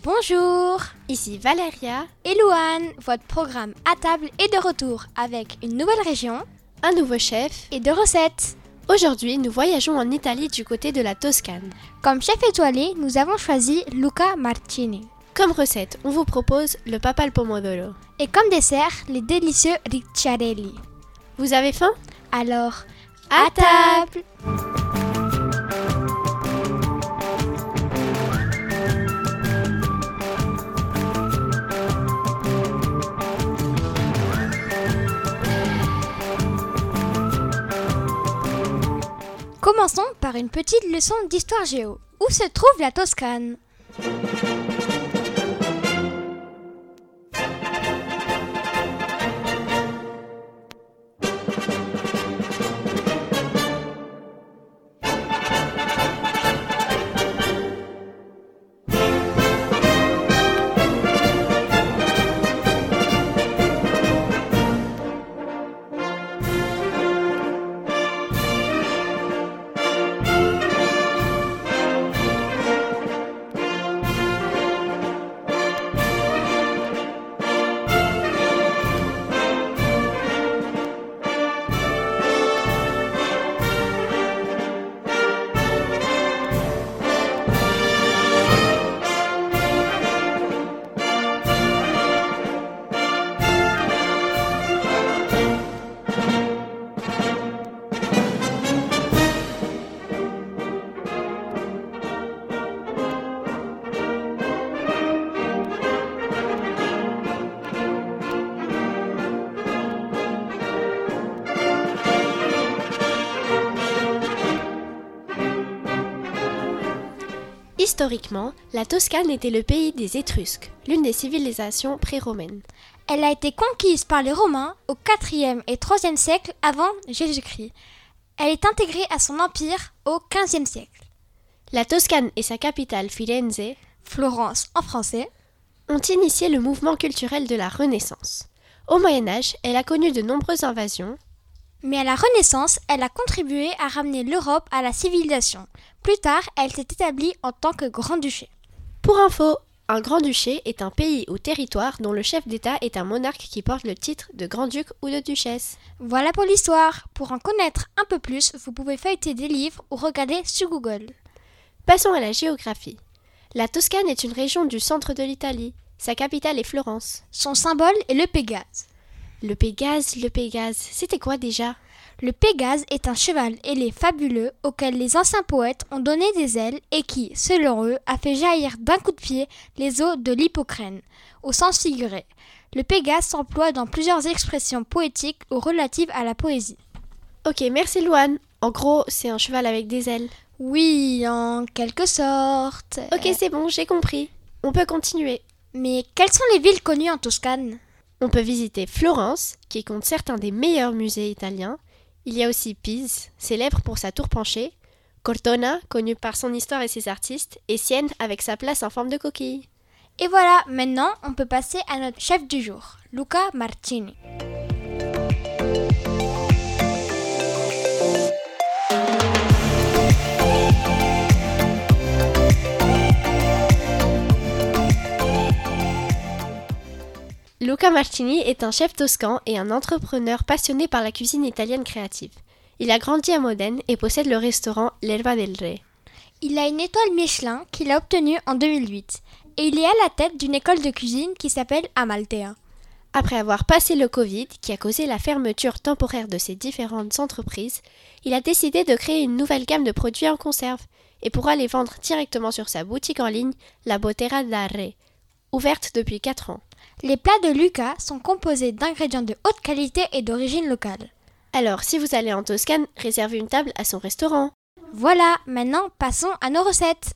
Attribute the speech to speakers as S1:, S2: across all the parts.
S1: Bonjour,
S2: ici Valéria
S1: et Louane, votre programme à table est de retour avec une nouvelle région,
S2: un nouveau chef
S1: et 2 recettes.
S2: Aujourd'hui, nous voyageons en Italie du côté de la Toscane.
S1: Comme chef étoilé, nous avons choisi Luca Martini.
S2: Comme recette, on vous propose le papa al pomodoro.
S1: Et comme dessert, les délicieux ricciarelli.
S2: Vous avez faim?
S1: Alors,
S2: à table!
S1: Commençons par une petite leçon d'histoire géo. Où se trouve la Toscane?
S2: Historiquement, la Toscane était le pays des Étrusques, l'une des civilisations pré-romaines.
S1: Elle a été conquise par les Romains au IVe et IIIe siècle avant Jésus-Christ. Elle est intégrée à son empire au XVe siècle.
S2: La Toscane et sa capitale Firenze,
S1: Florence en français,
S2: ont initié le mouvement culturel de la Renaissance. Au Moyen-Âge, elle a connu de nombreuses invasions.
S1: Mais à la Renaissance, elle a contribué à ramener l'Europe à la civilisation. Plus tard, elle s'est établie en tant que grand-duché.
S2: Pour info, un grand-duché est un pays ou territoire dont le chef d'État est un monarque qui porte le titre de grand-duc ou de duchesse.
S1: Voilà pour l'histoire. Pour en connaître un peu plus, vous pouvez feuilleter des livres ou regarder sur Google.
S2: Passons à la géographie. La Toscane est une région du centre de l'Italie. Sa capitale est Florence.
S1: Son symbole est le Pégase.
S2: Le Pégase, c'était quoi déjà?
S1: Le Pégase est un cheval ailé fabuleux auquel les anciens poètes ont donné des ailes et qui, selon eux, a fait jaillir d'un coup de pied les eaux de l'Hippocrène, au sens figuré. Le Pégase s'emploie dans plusieurs expressions poétiques ou relatives à la poésie.
S2: Ok, merci Louane. En gros, c'est un cheval avec des ailes.
S1: Oui, en quelque sorte.
S2: Ok, c'est bon, j'ai compris. On peut continuer.
S1: Mais quelles sont les villes connues en Toscane?
S2: On peut visiter Florence, qui compte certains des meilleurs musées italiens. Il y a aussi Pise, célèbre pour sa tour penchée, Cortona, connue par son histoire et ses artistes, et Sienne avec sa place en forme de coquille.
S1: Et voilà, maintenant on peut passer à notre chef du jour, Luca Martini.
S2: Luca Martini est un chef toscan et un entrepreneur passionné par la cuisine italienne créative. Il a grandi à Modène et possède le restaurant L'Erba del Re.
S1: Il a une étoile Michelin qu'il a obtenue en 2008 et il est à la tête d'une école de cuisine qui s'appelle Amaltea.
S2: Après avoir passé le Covid, qui a causé la fermeture temporaire de ses différentes entreprises, il a décidé de créer une nouvelle gamme de produits en conserve et pourra les vendre directement sur sa boutique en ligne, La Bottega d'Arre, ouverte depuis 4 ans.
S1: Les plats de Luca sont composés d'ingrédients de haute qualité et d'origine locale.
S2: Alors, si vous allez en Toscane, réservez une table à son restaurant.
S1: Voilà, maintenant passons à nos recettes.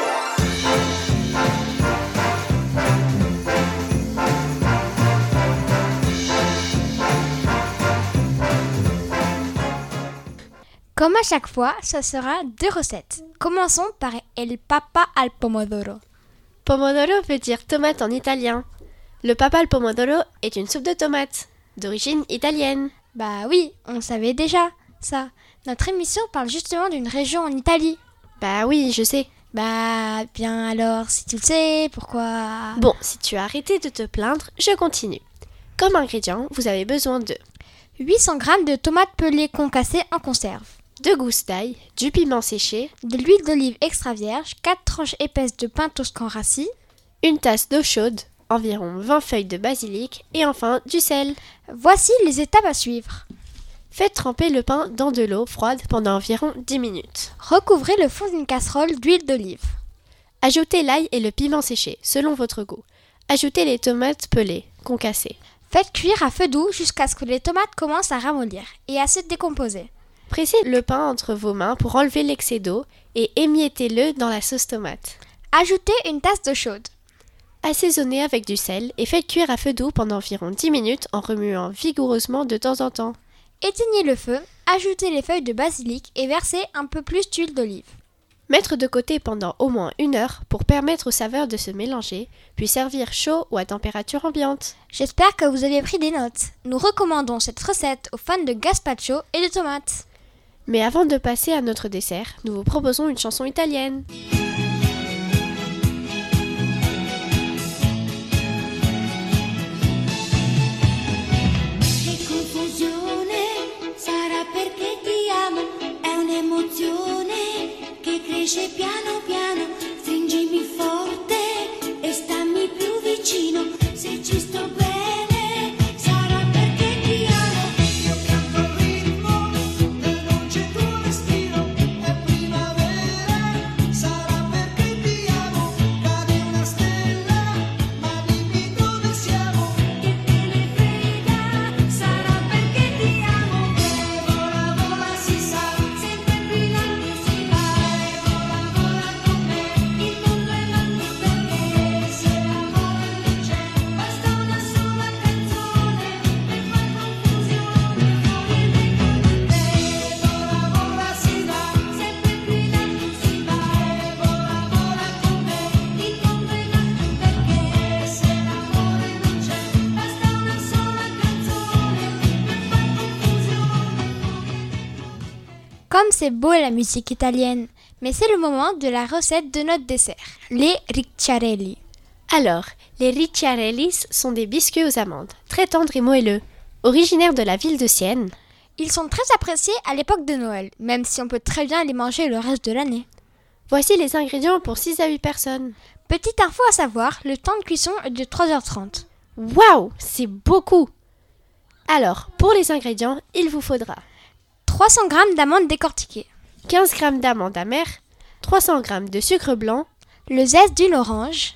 S1: Comme à chaque fois, ce sera 2 recettes. Commençons par el papa al pomodoro.
S2: Pomodoro veut dire tomate en italien. Le papa al pomodoro est une soupe de tomates, d'origine italienne.
S1: Bah oui, on savait déjà ça. Notre émission parle justement d'une région en Italie.
S2: Bah oui, je sais.
S1: Bah, bien alors, si tu le sais, pourquoi...
S2: Bon, si tu as arrêté de te plaindre, je continue. Comme ingrédient, vous avez besoin de
S1: 800 g de tomates pelées concassées en conserve,
S2: 2 gousses d'ail, du piment séché,
S1: de l'huile d'olive extra vierge, 4 tranches épaisses de pain toscan rassis,
S2: une tasse d'eau chaude, environ 20 feuilles de basilic et enfin du sel.
S1: Voici les étapes à suivre.
S2: Faites tremper le pain dans de l'eau froide pendant environ 10 minutes.
S1: Recouvrez le fond d'une casserole d'huile d'olive.
S2: Ajoutez l'ail et le piment séché, selon votre goût. Ajoutez les tomates pelées, concassées.
S1: Faites cuire à feu doux jusqu'à ce que les tomates commencent à ramollir et à se décomposer.
S2: Pressez le pain entre vos mains pour enlever l'excès d'eau et émiettez-le dans la sauce tomate.
S1: Ajoutez une tasse d'eau chaude.
S2: Assaisonnez avec du sel et faites cuire à feu doux pendant environ 10 minutes en remuant vigoureusement de temps en temps.
S1: Éteignez le feu, ajoutez les feuilles de basilic et versez un peu plus d'huile d'olive.
S2: Mettre de côté pendant au moins 1 heure pour permettre aux saveurs de se mélanger, puis servir chaud ou à température ambiante.
S1: J'espère que vous avez pris des notes. Nous recommandons cette recette aux fans de gazpacho et de tomates.
S2: Mais avant de passer à notre dessert, nous vous proposons une chanson italienne.
S3: Che confusione sarà perché ti amo, è un'emozione che cresce piano piano, stringimi forte e stammi più vicino, se ci sto bene sarà perché ti amo. Io canto il ritmo, non c'è tuo destino, è primavera, sarà perché ti amo, cade una stella, ma dimmi dove siamo. Che te ne frega, sarà perché ti amo. Vola, vola, si sa, sempre più in alto si va. Vola, vola con me, il mondo è l'altro perché se l'amore non c'è, basta una sola canzone per far confusione fuori dentro di te. Vola, vola, si va, sempre più in alto si va. Vola, vola con me, il mondo è l'altro perché se l'amore non c'è, basta una sola canzone per far confusione.
S1: Comme c'est beau la musique italienne, mais c'est le moment de la recette de notre dessert, les ricciarelli.
S2: Alors, les ricciarelli sont des biscuits aux amandes, très tendres et moelleux. Originaires de la ville de Sienne,
S1: Ils sont très appréciés à l'époque de Noël, même si on peut très bien les manger le reste de l'année.
S2: voici les ingrédients pour 6 à 8 personnes.
S1: Petite info à savoir, le temps de cuisson est de 3h30.
S2: Waouh, c'est beaucoup! Alors, pour les ingrédients, il vous faudra
S1: 300 g d'amandes décortiquées,
S2: 15 g d'amandes amères, 300 g de sucre blanc,
S1: le zeste d'une orange.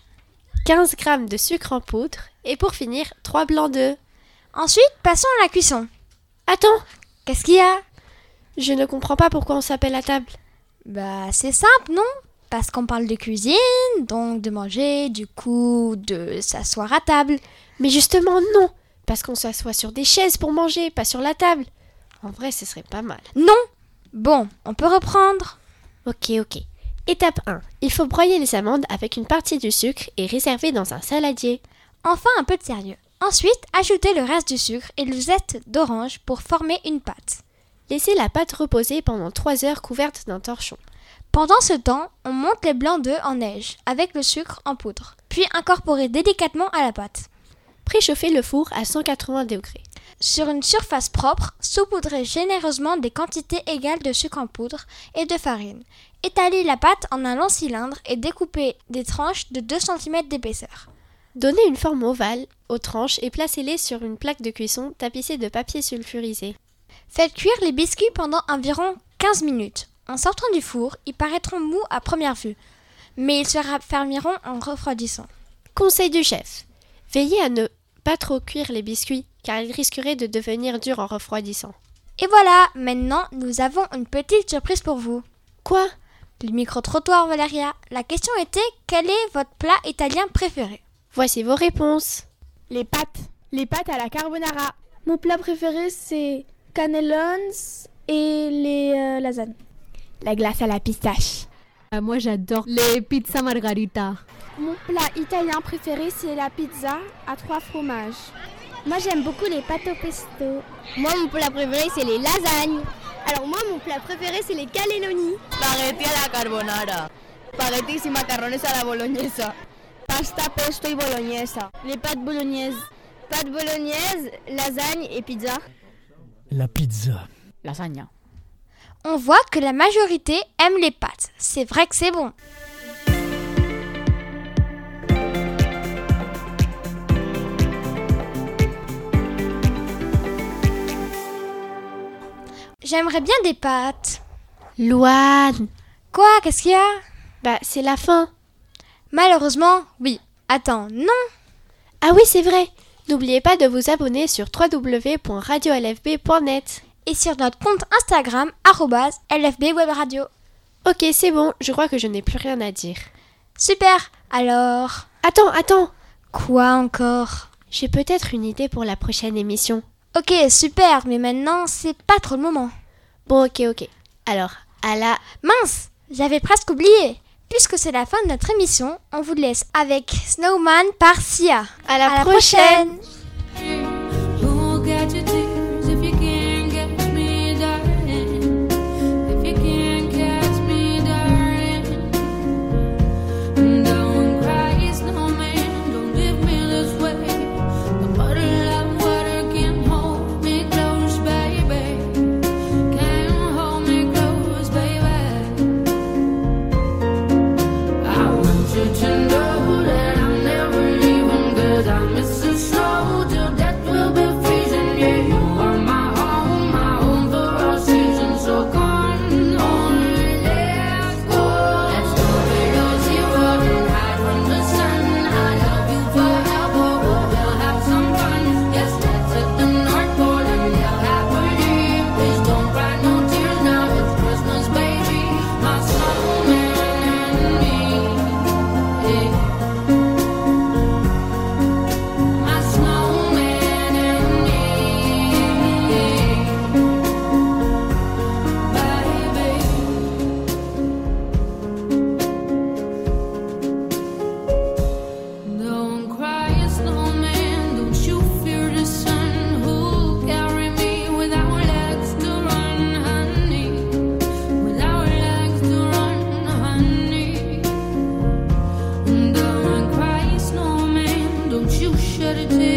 S2: 15 g de sucre en poudre et pour finir, 3 blancs d'œufs.
S1: Ensuite, passons à la cuisson.
S2: Attends,
S1: Qu'est-ce qu'il y a?
S2: je ne comprends pas pourquoi on s'appelle à table.
S1: Bah, c'est simple, non? Parce qu'on parle de cuisine, donc de manger, du coup, de s'asseoir à table.
S2: Mais justement non, parce qu'on s'assoit sur des chaises pour manger, pas sur la table. En vrai, ce serait pas mal.
S1: Non! Bon, on peut reprendre.
S2: Ok. Étape 1. Il faut broyer les amandes avec une partie du sucre et réserver dans un saladier.
S1: Enfin, un peu de sérieux. Ensuite, ajoutez le reste du sucre et le zeste d'orange pour former une pâte.
S2: Laissez la pâte reposer pendant 3 heures couverte d'un torchon.
S1: Pendant ce temps, on monte les blancs d'œufs en neige avec le sucre en poudre, puis incorporez délicatement à la pâte.
S2: Préchauffez le four à 180 degrés.
S1: Sur une surface propre, saupoudrez généreusement des quantités égales de sucre en poudre et de farine. Étalez la pâte en un long cylindre et découpez des tranches de 2 cm d'épaisseur.
S2: Donnez une forme ovale aux tranches et placez-les sur une plaque de cuisson tapissée de papier sulfurisé.
S1: Faites cuire les biscuits pendant environ 15 minutes. En sortant du four, ils paraîtront mous à première vue, mais ils se raffermiront en refroidissant.
S2: Conseil du chef. Veillez à ne pas trop cuire les biscuits, car ils risqueraient de devenir durs en refroidissant.
S1: Et voilà, maintenant nous avons une petite surprise pour vous.
S2: Quoi?
S1: Le micro-trottoir, Valéria. La question était, quel est votre plat italien préféré?
S2: Voici vos réponses.
S4: Les pâtes à la carbonara. Mon plat préféré, c'est cannellons et les lasagnes. La glace à la pistache.
S5: Moi j'adore les pizzas margarita.
S4: Mon plat italien préféré, c'est la pizza à 3 fromages.
S6: Moi j'aime beaucoup les pâtes au pesto. Moi mon plat préféré c'est les lasagnes. Alors moi mon plat préféré c'est les cannelloni.
S7: Spaghetti à la carbonara.
S6: Espaguetis y macarrones a la bolognesa. Pasta, pesto y bolognesa. Les pâtes bolognaises. Pâtes bolognaises, lasagne et pizza.
S7: La pizza.
S8: Lasagna.
S1: On voit que la majorité aime les pâtes. C'est vrai que c'est bon. J'aimerais bien des pâtes.
S2: Louane.
S1: Quoi? Qu'est-ce qu'il y a?
S2: Bah, c'est la fin.
S1: Malheureusement, oui. Attends, non.
S2: Ah oui, c'est vrai. N'oubliez pas de vous abonner sur www.radiolfb.net.
S1: Et sur notre compte Instagram, @LFBWebRadio.
S2: Ok, c'est bon, je crois que je n'ai plus rien à dire.
S1: Super. Alors...
S2: Attends.
S1: Quoi encore?
S2: J'ai peut-être une idée pour la prochaine émission.
S1: Ok, super, mais maintenant, c'est pas trop le moment.
S2: Bon, ok. Alors, à la...
S1: Mince, j'avais presque oublié. Puisque c'est la fin de notre émission, on vous laisse avec Snowman par Sia.
S2: À la prochaine.
S3: Shut it down.